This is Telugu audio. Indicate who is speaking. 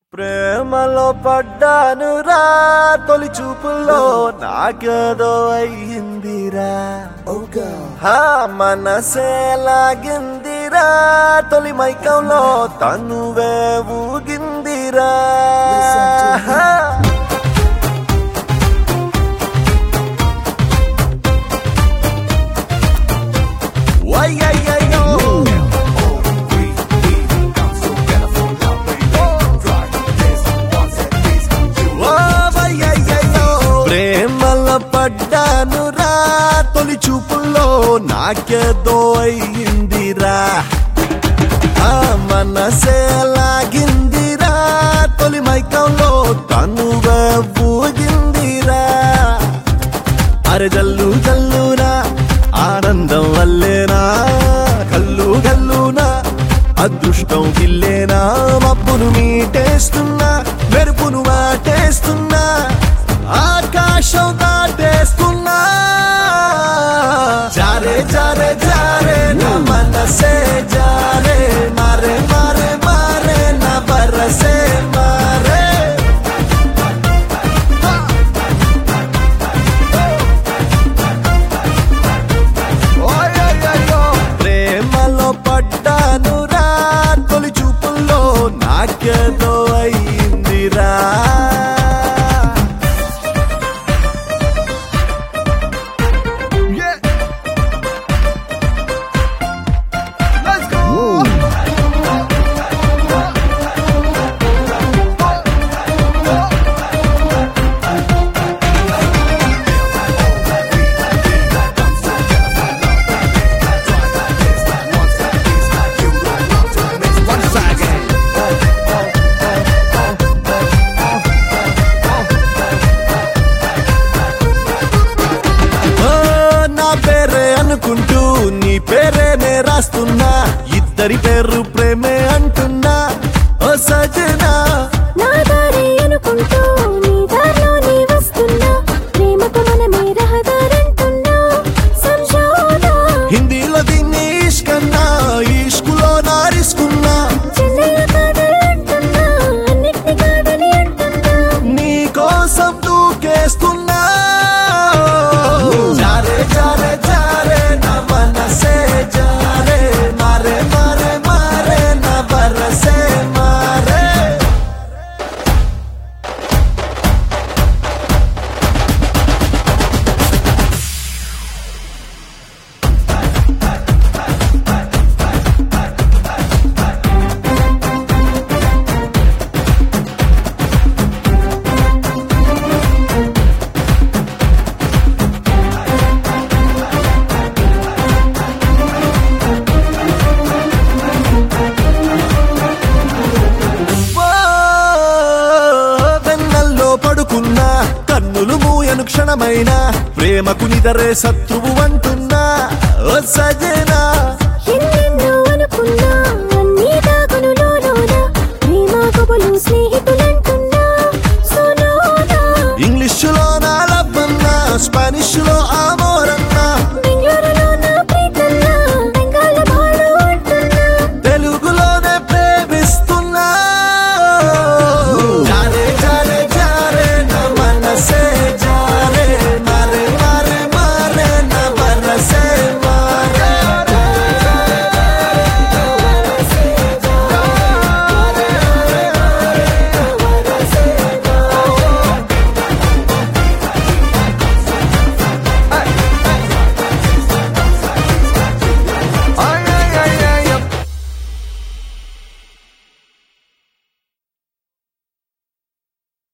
Speaker 1: ప్రేమలో పడ్డానురా తొలి చూపుల్లో నాకేదో అయ్యిందిరా మనసే లాగిందిరా తొలి మైకంలో తనువే ఊగిందిరా పడ్డానురా తొలి చూపుల్లో నాకేదో అయ్యిందిరా మనసే లాగిందిరా తొలి మైకంలో తనువే ఊగిందిరా అరే జల్లు జల్లునా ఆనందం వల్లేనా కల్లు గల్లునా అదృష్టం గిల్లేనా మబ్బును మీటేస్తున్నా మెరుపును వాటేస్తున్నా ఆకాశం దాటేస్తున్నా జారే జారే జారే నా మనసే జారే మారే మారే మారే నా బరసే మారే ప్రేమలో పడ్డానురా తొలి చూపుల్లో నాకేదో అయ్యిందిరా అనుకుంటూ నీ పేరేనే రాస్తున్నా ఇద్దరి పేరు ప్రేమే అంటున్నా ఓ సజనా
Speaker 2: నా దారి అనుకుంటూ నీ దారిలో నీ వస్తున్నా ప్రేమకు మనమే రహదారంటున్నా సంజోదా
Speaker 1: హిందీలో దీన్ని ఇష్కన్నా ఇష్కులో నారిస్కున్నా
Speaker 2: చెన్నైలో కాదలంటున్నా అన్నిటిని కాదని అంటున్నా
Speaker 1: నీ కోసం దూకేస్తున్నా జారే జారే జారే నా మనసే జారే మారే మారే మారే నా బరసే మారే పడుకున్నా కన్నులు మూయను క్షణమైనా ప్రేమకు నిదరే శత్రువు అంటున్నా ఓ సజనా
Speaker 2: ఎన్నెన్నో అనుకున్నా అన్నీ దాగును లోలోన ప్రేమ కబులు స్నేహితులు